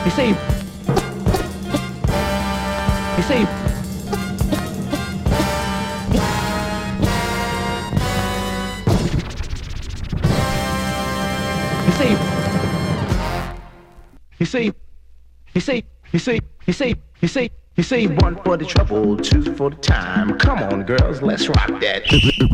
You see, you see, you see, you see, you see, you see, you see, you see, you see, one for the trouble, two for the time. Come on, girls, let's rock that.